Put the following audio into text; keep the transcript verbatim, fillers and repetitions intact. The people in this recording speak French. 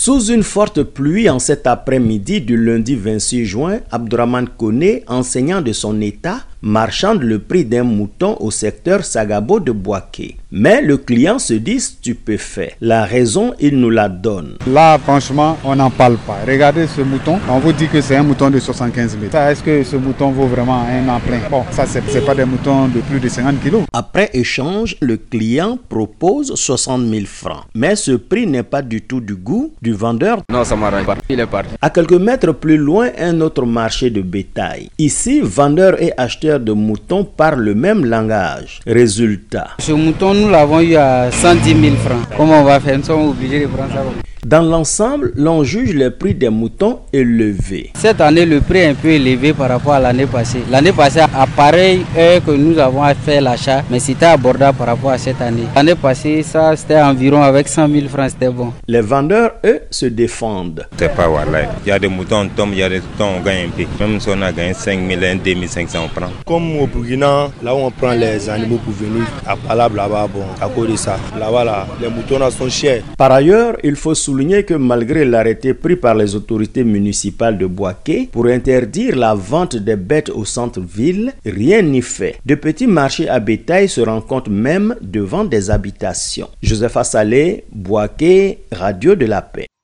Sous une forte pluie en cet après-midi du lundi vingt-six juin, Abdourahmane Koné, enseignant de son état, marchande le prix d'un mouton au secteur Sagabo de Bouaké. Mais le client se dit stupéfait. La raison, il nous la donne. Là, franchement, on n'en parle pas. Regardez ce mouton. On vous dit que c'est un mouton de soixante-quinze mille. Est-ce que ce mouton vaut vraiment un an plein? Bon, ça, c'est pas des moutons de plus de cinquante kilos. Après échange, le client propose soixante mille francs. Mais ce prix n'est pas du tout du goût du vendeur. Non, ça m'arrange pas. Il est parti. À quelques mètres plus loin, un autre marché de bétail. Ici, vendeurs et acheteurs de moutons parlent le même langage. Résultat. Ce mouton, nous l'avons eu à cent dix mille francs. Comment on va faire? Nous sommes obligés de prendre ça. Dans l'ensemble, l'on juge le prix des moutons élevé. Cette année, le prix est un peu élevé par rapport à l'année passée. L'année passée, à pareille heure que nous avons fait l'achat, mais c'était abordable par rapport à cette année. L'année passée, ça c'était environ avec cent mille francs, c'était bon. Les vendeurs, eux, se défendent. C'est pas voilà. Il y a des moutons, on tombe, il y a des moutons, on gagne un peu. Même si on a gagné cinq mille, deux mille cinq cents, on prend. Comme au Burkina, là où on prend les animaux pour venir à Palab là-bas, bon, à cause de ça, là-bas, là, les moutons là sont chers. Par ailleurs, il faut souligner que malgré l'arrêté pris par les autorités municipales de Bouaké pour interdire la vente des bêtes au centre-ville, rien n'y fait. De petits marchés à bétail se rencontrent même devant des habitations. Joseph Assalé, Bouaké, Radio de la Paix.